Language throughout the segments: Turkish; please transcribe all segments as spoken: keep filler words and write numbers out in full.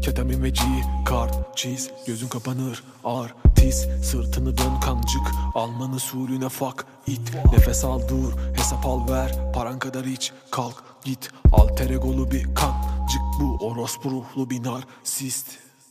Ketamin ve G, kart, cheese. Gözün kapanır, artist. Sırtını dön kancık, Almanı Surine fuck it. Nefes al dur, hesap al ver. Paran kadar iç, kalk git. Alter egolu bir kancık bu. Orospu ruhlu bir narsist.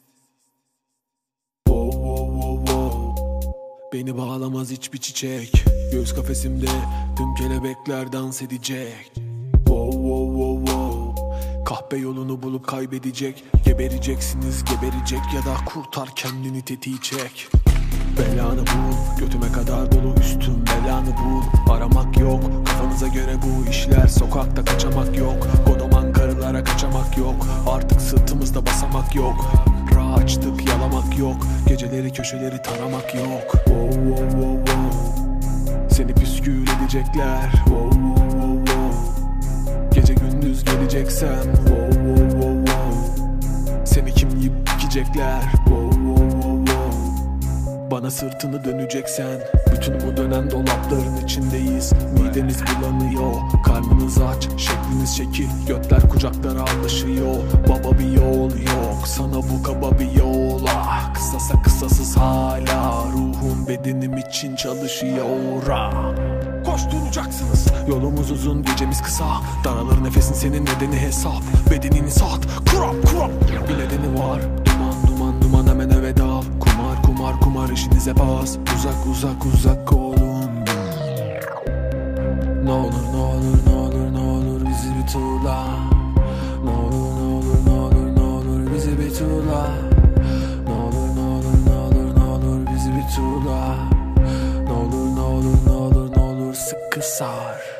Wow wow wow wow. Beni bağlamaz hiçbir çiçek. Göz kafesimde tüm kelebekler dans edecek. Wow wow wow wow. Kahpe yolunu bulup kaybedecek. Gebereceksiniz, geberecek ya da kurtar kendini, tetiği çek. Belanı bul, götüme kadar dolu üstüm belanı bul. Aramak yok, kafanıza göre bu işler. Sokakta kaçamak yok, kodoman karılara kaçamak yok. Artık sırtımızda basamak yok. Ra açtık, yalamak yok. Geceleri köşeleri taramak yok. Wow wow wow wow. Seni püskül edecekler. Wow wow wow wow. Gece gündüz geleceksem. Wow wow wow wow. Seni kim yiyip dikecekler. Wow wow wow wow. Bana sırtını döneceksen. Bütün bu dönen dolapların içindeyiz. Mideniz bulanıyor, karnınız aç, şekliniz şekil. Götler kucaklara alışıyor. Baba bir yol yok, sana bu kaba bir yol. Ah, kısasa kısasız hala. Ruhum bedenim için çalışıyor. Ah. Koşturacaksınız. Yolumuz uzun, gecemiz kısa. Daralır nefesin, senin nedeni hesap. Bedenini sat, kurap kurap. Bir nedeni var. Duman duman duman, hemen eve dal. Kumar kumar kumar, işinize bas. Uzak uzak uzak olun. Ne olur ne olur ne olur ne olur bizi bir turla. Ne olur ne olur ne olur ne olur bizi bir turla. Ne olur ne olur ne olur ne olur bizi bir turla. Ne olur ne olur ne olur ne olur sıkı sar.